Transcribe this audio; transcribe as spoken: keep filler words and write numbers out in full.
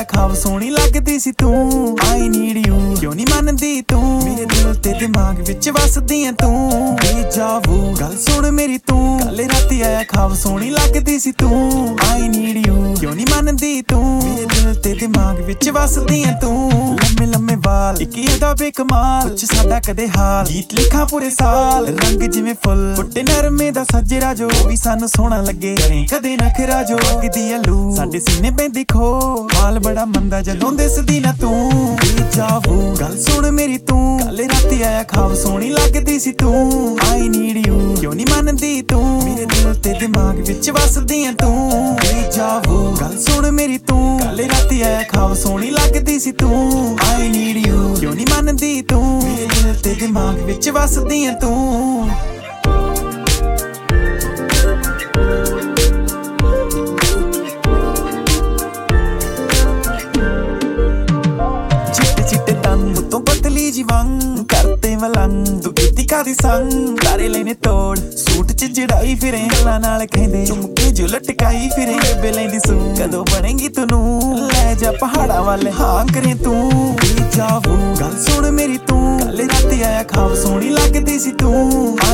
ਖਾਬ ਸੋਹਣੀ ਲੱਗਦੀ ਸੀ ਤੂੰ I need you ਕਿਉਂ ਨਹੀਂ ਮੰਨਦੀ ਤੂੰ ਮੇਰੇ ਦਿਲ ਤੇ ਦਿਮਾਗ ਵਿੱਚ ਵਸਦੀ ਐ ਤੂੰ ਬੇਜਾਬੂ ਗੱਲ ਸੁਣ ਮੇਰੀ ਤੂੰ ਕੱਲ ਰਾਤੀ ਆਇਆ ਖਾਬ ਸੋਹਣੀ ਲੱਗਦੀ ਸੀ ਤੂੰ I need you ਕਿਉਂ ਨਹੀਂ ਮੰਨਦੀ ਤੂੰ ਮੇਰੇ ਦਿਲ ਤੇ ਦਿਮਾਗ ਵਿੱਚ ਵਸਦੀ ਐ ਤੂੰ ਲੰਮੇ ਲੰਮੇ ਵਾਲ ਇੱਕ ਇਹਦਾ ਬੇਕਮਾਲ ਕੁਛ ਸਾਡਾ ਕਦੇ ਹਾਲ ਗੀਤ ਲਿਖਾਂ ਪੂਰੇ ਸਾਲ ਰੰਗ ਜਿਵੇਂ ਫੁੱਲ ਫੁੱਟੇ ਨਰਮੇ ਦਾ ਸੱਜਰਾ ਜੋ ਵੀ ਸਾਨੂੰ ਸੋਹਣਾ ਲੱਗੇ ਕਦੇ ਨਖਰਾ ਜੋ ਲੱਗਦੀ ਆ ਲੂ ਸਾਡੇ ਸੀਨੇ ਪੈਂਦੀ ਖੋ ਹਾਲ ਬੜਾ ਮੰਦਾ ਜਦੋਂ ਦਿਸਦੀ ਨਾ ਤੂੰ ਬੇਜਾਬੂ ਗੱਲ ਸੁਣ ਮੇਰੀ ਤੂੰ ਕੱਲ ਰਾਤੀ ਆਇਆ ਖਾਬ ਸੋਹਣੀ ਲੱਗਦੀ ਸੀ ਤੂੰ I need you ਕਿਉਂ ਨਹੀਂ ਮੰਨਦੀ ਤੂੰ ਮੇਰੇ ਦਿਲ ਤੇ ਦਿਮਾਗ ਵਿੱਚ ਵਸਦੀ ਐ ਤੂੰ ਬੇਜਾਬੂ ਗੱਲ ਸੁਣ ਮੇਰੀ ਤੂੰ ਕੱਲ ਰਾਤੀ ਆਇਆ ਖਾਬ ਸੋਹਣੀ ਲੱਗਦੀ ਸੀ ਤੂੰ I need you ਕਿਉਂ ਨਹੀਂ ਮੰਨਦੀ ਤੂੰ ਮੇਰੇ ਦਿਲ ਤੇ ਦਿਮਾਗ ਵਿੱਚ ਵਸਦੀ ਐ ਤੂੰ करते मलंग तू कीती कादी संग तारे लेने तोड़ सूट च जड़ाई फिरे गल्लां नाल कहंदे चुमके जो लटकाई फिरे बेबे लैंदी सू कदों बनेगी तू लै जा पहाड़ा वाले हां करे तू बेजाबू गल सुन मेरी तू कल राती आया खाब सोहनी लगदी सी तू